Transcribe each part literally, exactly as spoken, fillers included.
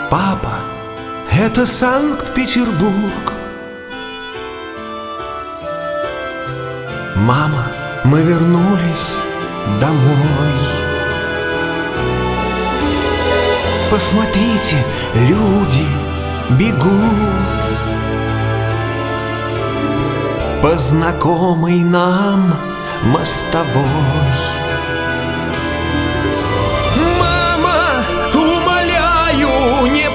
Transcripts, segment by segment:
Папа, это Санкт-Петербург. Мама, мы вернулись домой. Посмотрите, люди бегут по знакомой нам мостовой. Мама, умоляю, не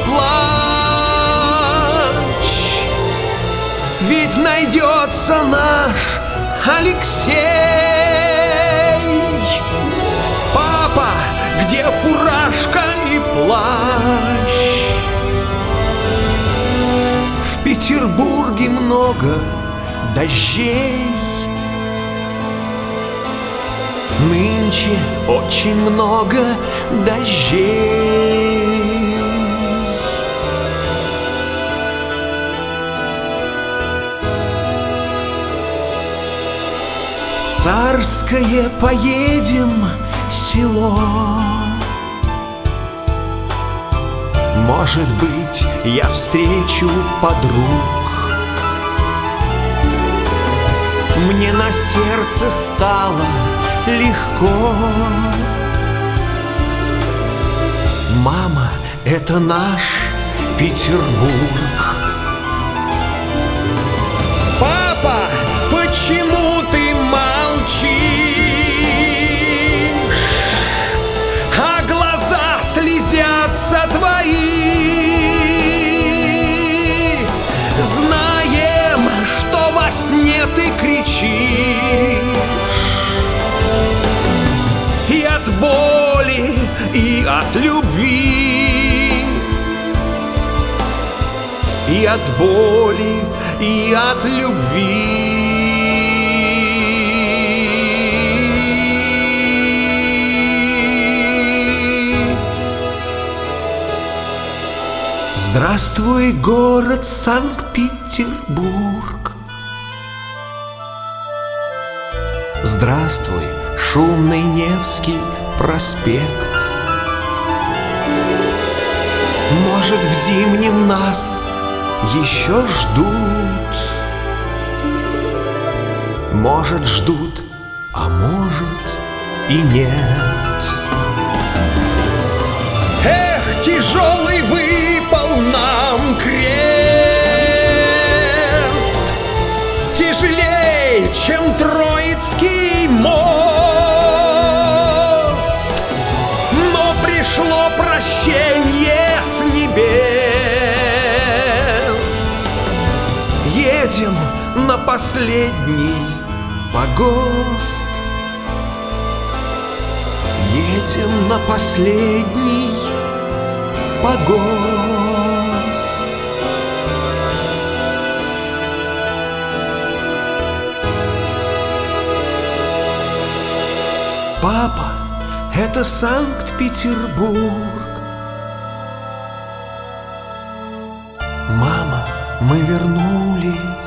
плачь, ведь найдется наш Алексей. Папа, где фуражка и плащ? В Петербурге много дождей. Нынче очень много дождей. В Царское поедем село. Может быть, я встречу подруг. Мне на сердце стало легко. Мама, это наш Петербург. Папа, почему ты молчишь? А глаза слезятся твои. Знаем, что во сне ты кричишь. И от боли, и от любви. И от боли, и от любви. Здравствуй, город Санкт-Петербург. Здравствуй, шумный Невский проспект. Может, в зимнем нас еще ждут. Может, ждут, а может и нет. Эх, тяжелый выпал нам крест, тяжелей, чем Троицкий мост. Но пришло прощение с небес. Едем на последний погост. Едем на последний погост. Папа, это Санкт-Петербург. Мама, мы вернулись